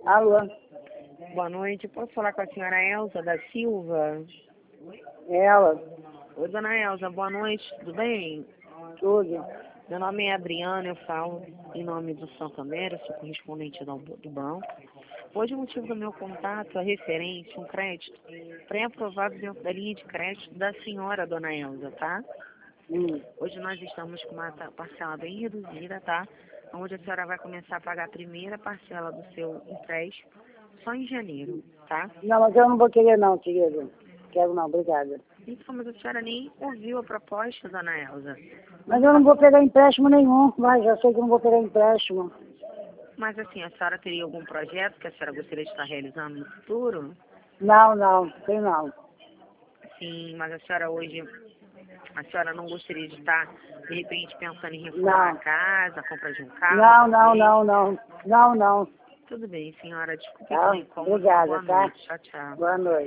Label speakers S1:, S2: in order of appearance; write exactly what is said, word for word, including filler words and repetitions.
S1: Alô?
S2: Boa noite, posso falar com a senhora Elza da Silva?
S1: Ela?
S2: Oi, dona Elza, boa noite, tudo bem?
S1: Tudo.
S2: Meu nome é Adriana, eu falo em nome do Santander, eu sou correspondente do, do banco. Hoje o motivo do meu contato é referente a um crédito pré-aprovado dentro da linha de crédito da senhora, dona Elza, tá?
S1: Hum.
S2: Hoje nós estamos com uma ta- parcela bem reduzida, tá? Onde a senhora vai começar a pagar a primeira parcela do seu empréstimo só em janeiro, tá?
S1: Não, mas eu não vou querer não, querido. Quero não, obrigada.
S2: Então, mas a senhora nem ouviu a proposta, dona Elza.
S1: Mas eu não vou pegar empréstimo nenhum, mas já sei que eu não vou pegar empréstimo.
S2: Mas assim, a senhora teria algum projeto que a senhora gostaria de estar realizando no futuro?
S1: Não, não, tem não.
S2: Sim, mas a senhora hoje, a senhora não gostaria de estar, de repente, pensando em reformar a
S1: Não.
S2: casa, a compra de um carro?
S1: Não, não,
S2: talvez?
S1: não, não. Não, não.
S2: Tudo bem, senhora. Desculpe
S1: Tá?
S2: pelo incômodo.
S1: Obrigada,
S2: Boa
S1: tá?
S2: noite. Tchau, tchau.
S1: Boa noite.